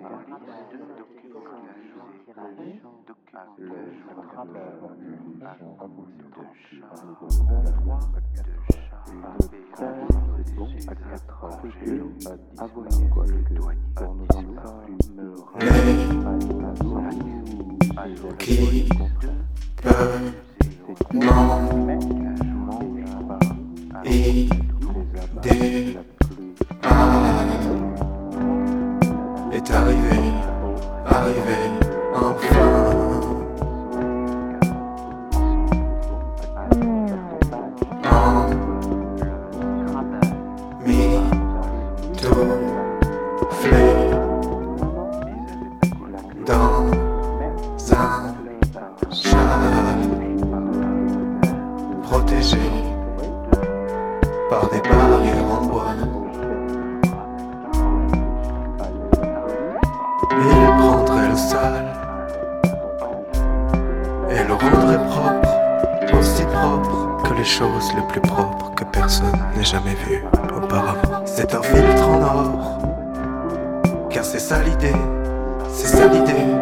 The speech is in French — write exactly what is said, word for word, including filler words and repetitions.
Qui peut m'en idée ah, est arrivé, arrivé enfin. En mitouflé dans un châle protégé par des barrières en bois. Il prendrait le sale et le rendrait propre, aussi propre que les choses les plus propres que personne n'ait jamais vues auparavant. C'est un filtre en or, car c'est ça l'idée, c'est ça l'idée.